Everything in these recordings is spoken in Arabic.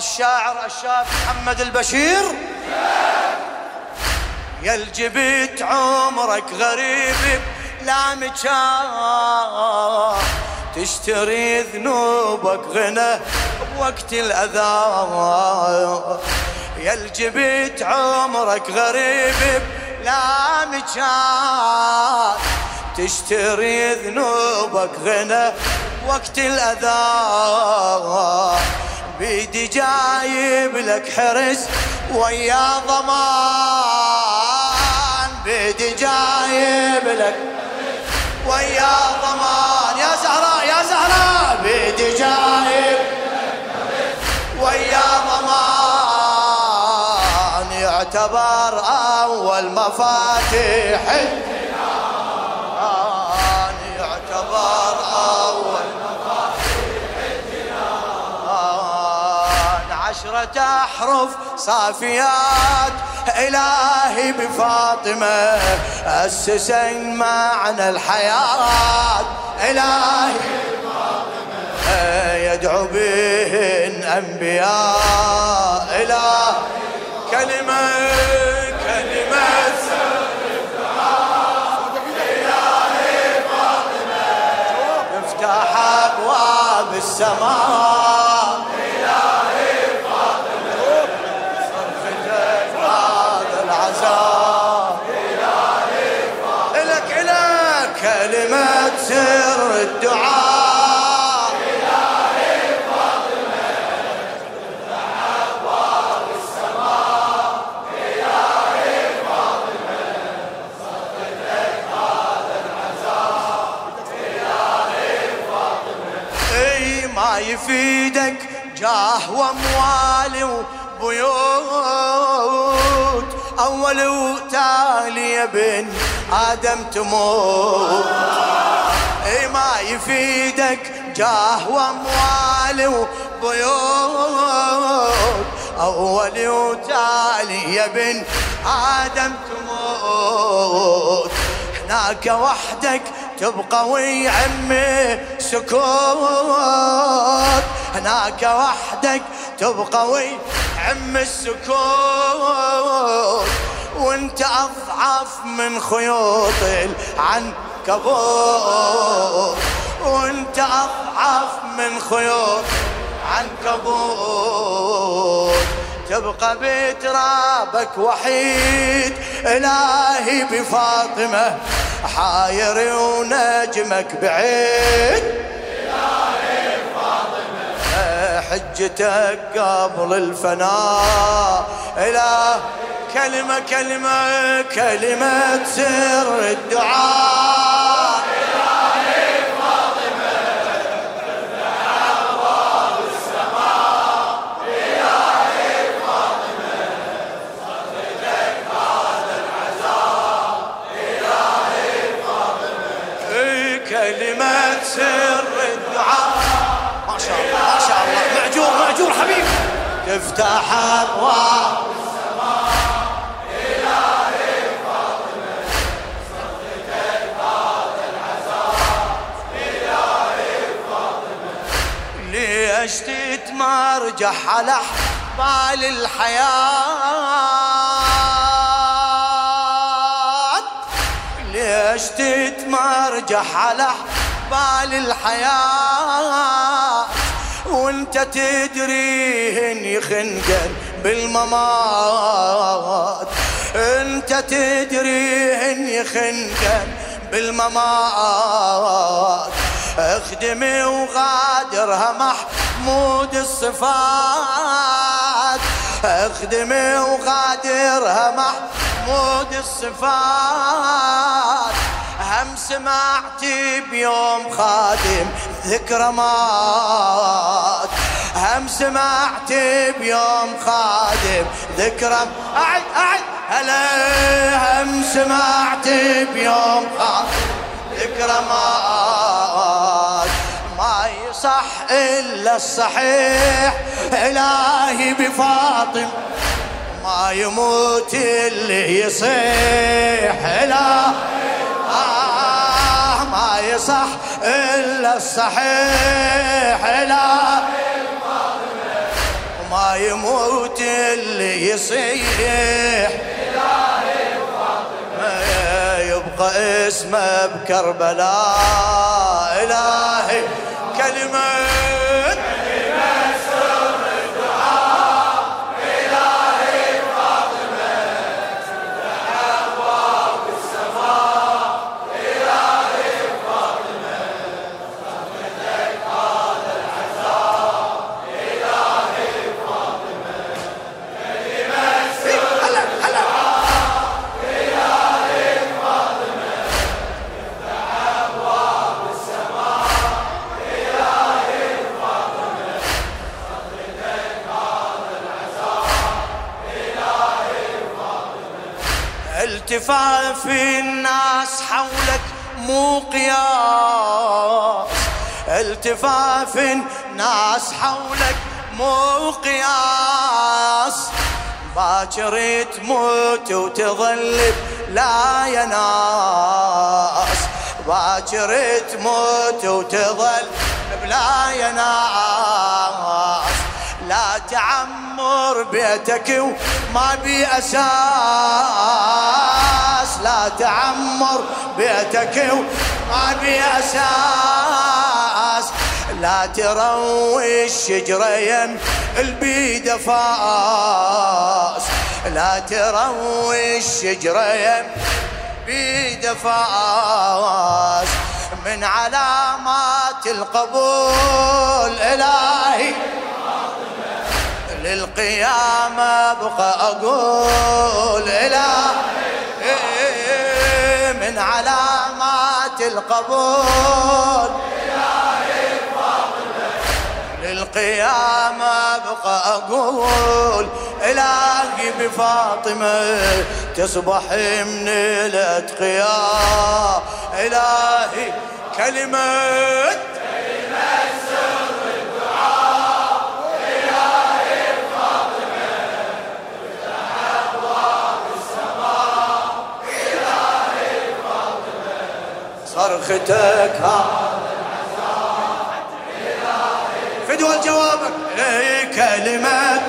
الشاعر الشاب محمد البشير. يا الجبت عمرك غريب لا مكان، تشتري ذنوبك غنى بوقت الأذى. يا الجبت عمرك غريب لا مكان، تشتري ذنوبك غنى وقت الأذى. بيدي جايب لك حرس ويا ضمان، بيدي جايب لك ويا ضمان. يا زهراء يا زهراء، بيدي جايب ويا ضمان، يعتبر أول مفاتيح الجنان، يعتبر أول مفاتيح الجنان. 10 أحرف صافيات إلهي بفاطمة، أسسن معنى الحياة إلهي بفاطمة، يدعو بهن أنبياء إله. كلمة سر الدعاء إلهي فاطمة، يفتح أبواب السماء إلهي فاطمة، صرختك هذا العزاء إلهي فاطمة. إلك كلمة سر الدعاء إلهي فاطمة، يفتح أبواب السماء إلهي فاطمة، صرختك هذا العزاء إلهي فاطمة. اي ما يفيدك جاه واموال وبيوت، اول وتالي يا بن آدم تموت. اي ما يفيدك جاه واموال وبيوت، اول وتالي يا بن آدم تموت. هناك وحدك تبقى ويعمي سكوت، هناك وحدك تبقى ويعم السكوت، وانت اضعف من خيوط العنكبوت، وانت اضعف من خيوط العنكبوت. تبقى بترابك وحيد إلهي بفاطمة، حاير ونجمك بعيد إلهي بفاطمة، حجتك قبل الفناء إله. كلمة سر الدعاء إلهي فاطمة، تفتح أبواب السماء إلهي فاطمة، صرختك هذا العزاء إلهي فاطمة. كلمة سر الدعاء ما شاء الله ما شاء الله، معجور حبيبي. تفتح أبواب ليش تتمرجح على احبال الحياة، ليش تتمرجح على احبال الحياة، وانت تدري اني خنقا بالممات، انت تدري اني خنقا بالممات. اخدمي وغادرها محمود الصفات، اخدمي وغادرها محمود الصفات. هم سمعتي بيوم خادم ذكرى مات، هم سمعتي بيوم خادم ذكرى. أعد هلا، هم سمعتي بيوم خادم ذكرى مات. ما يصح إلا الصحيح إلهي بفاطم، ما يموت اللي يصيح إله. ما يصح إلا الصحيح إله، ما يموت اللي يصيح إلهي فاطمة، يبقى اسمه بكربلاء. إلهي كلمة سر الدعاء إلهي فاطمة، افتح أبواب السماء إلهي فاطمة، صدقك هذا العزاء إلهي فاطمة، كلمة سر الدعاء إلهي فاطمة، افتح أبواب السماء إلهي فاطمة، صدقك هذا العزاء إلهي فاطمة. التفاف الناس حولك مو قياس، التفاف الناس حولك مو قياس، باكر تموت وتظل لا يناس، باكر تموت وتظل بلا يناس. لا تعمر بيتك وما بي أساس، لا تعمر بيتك وما بي أساس، لا تروي الشجرة يم البيد فاس، لا تروي الشجرة يم بيد فاس. من علامات القبول إلهي للقيامة بقى أقول إلهي، من علامات القبول إلهي فاطمة، للقيامة بقى أقول إلهي بفاطمة تصبح من الأتقياء. إلهي كلمة سر الدعاء إلهي فاطمة، افتح أبواب السماء إلهي فاطمة، صرختك هذا العزاء إلهي فدوى جوابك. كلمة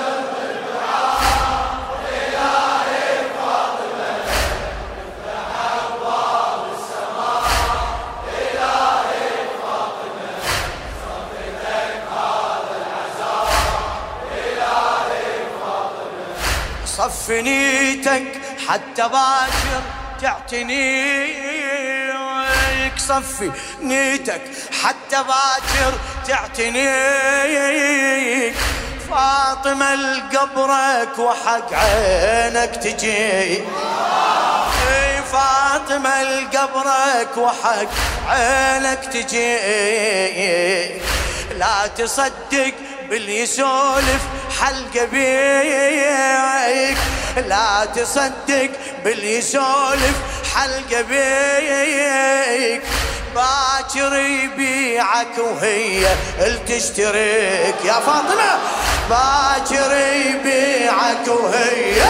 إلهي فاطمة، افتح أبواب السماء إلهي فاطمة، صدقك هذا العزاء إلهي فاطمة. صف نيتك حتى باكر تعتنيك، صفي نيتك حتى باكر تعتنيك. فاطمة لقبرك وحق عينك تجي، فاطمة لقبرك وحق عينك تجي. لا تصدق باللي يسولف حلقة بيك، لا تصدق باللي يسولف حلقة بيك. باكر يبيعك وهي التشتريك يا فاطمة، باكر يبيعك وهي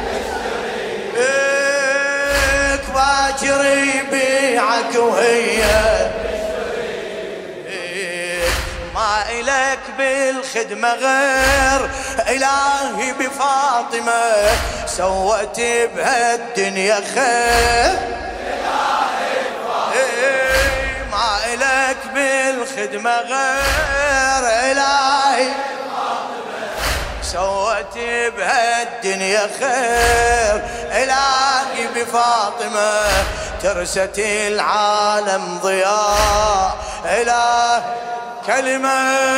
تشتريك، باكر يبيعك وهي ما إلك بالخدمة غير إلهي بفاطمة، سوت بهالدنيا خير إلهي فاطمة، ما إلك بالخدمة غير إلهي فاطمة، سوت بهالدنيا خير إلهي بفاطمة، ترست العالم ضياء. إله كلمة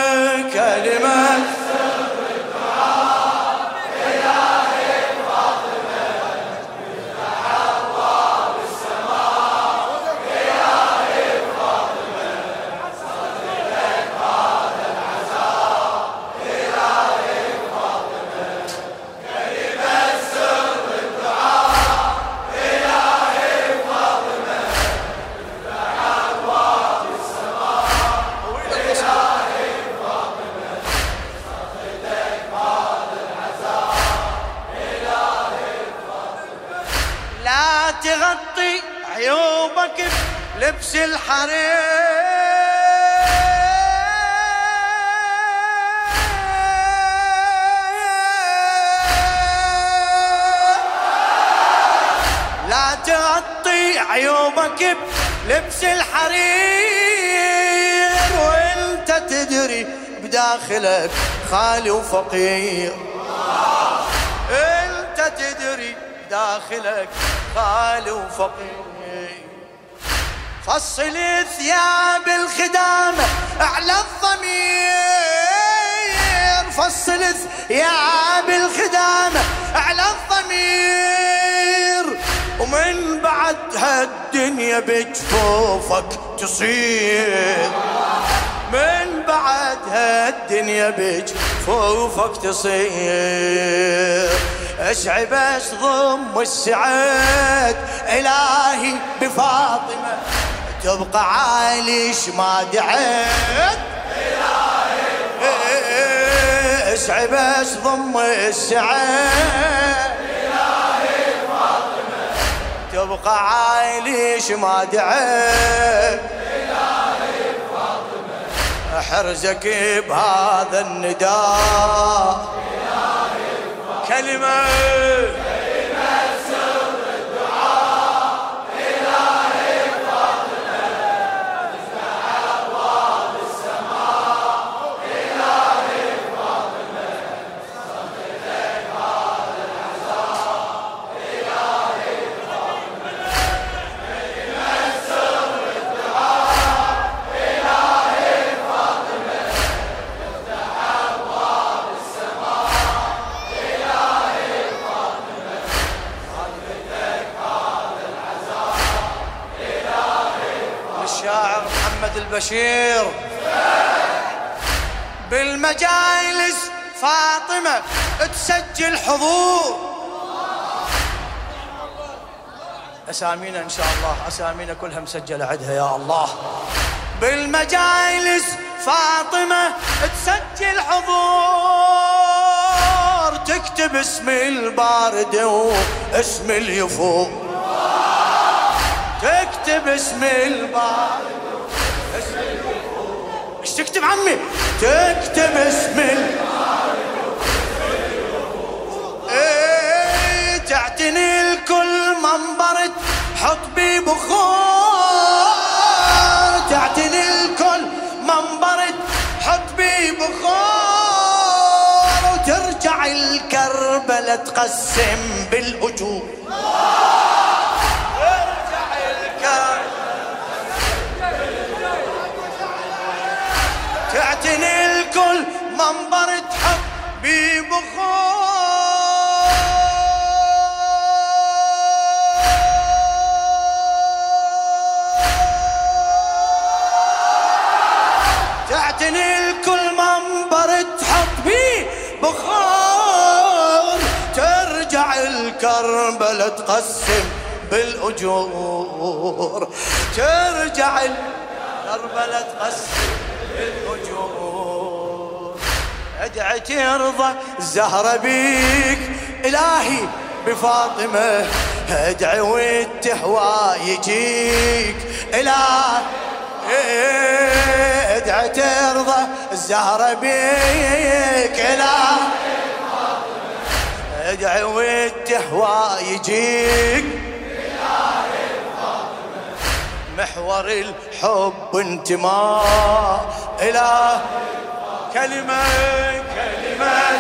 سر الدعاء إلهي فاطمة، افتح أبواب السماء إلهي فاطمة، صدقك هذا العزاء إلهي فاطمة، كلمة سر الدعاء إلهي فاطمة، افتح أبواب السماء إلهي فاطمة، صدقك هذا العزاء إلهي فاطمة. لا تغطي عيوبك بلبس الحرير، تغطي عيوبك بلبس الحرير، وانت تدري بداخلك خالي وفقير. انت تدري بداخلك خالي وفقير. فصل ثياب الخدامة على الضمير، فصل ثياب الخدامة على الضمير، ومن بعد هالدنيا بجفوفك تصير. من بعد هالدنيا بجفوفك تصير. اشعي بس ضم السعد إلهي بفاطمة، تبقى عايش ما دعيت. اشعي بس ضم السعد إلهي بفاطمة، تبقى عايش ما دعيت. احرزك بهذا النداء كلمة سر الدعاء إلهي فاطمة، افتح أبواب السماء إلهي فاطمة، صدقك هذا العزاء إلهي فاطمة، كلمة سر الدعاء إلهي فاطمة، افتح أبواب السماء إلهي فاطمة، صدقك هذا العزاء إلهي فاطمة. الشاعر محمد البشير. بالمجالس فاطمة تسجل حضور. أسامينا إن شاء الله، أسامينا كلها مسجلة عدها يا الله. بالمجالس فاطمة تسجل حضور، تكتب اسم البارد واسم اليفور، تكتب اسم البارد واسم اليفور. ايش تكتب عمي؟ تكتب اسم البارد واسم اليفور. ايه تعتني الكل منبر تحط بيه بخور، تعتني الكل منبر تحط بيه بخور، وترجع الكربلة تقسم بالأجور. ترجع الكربلة تعتني الكل منبر تحط بيه بخور، تعتني الكل منبر تحط بيه بخور، ترجع الكربلة تقسم بالأجور، ترجع الكربلة تقسم بالأجور. ادعي ترضى الزهرة بيك إلهي بفاطمة، ادعي والتهوى يجيك إلهي، ادعي ترضى الزهرة بيك إلهي، ادعي والتهوى يجيك إلهي فاطمة، محور الحب انتماء إله كلمة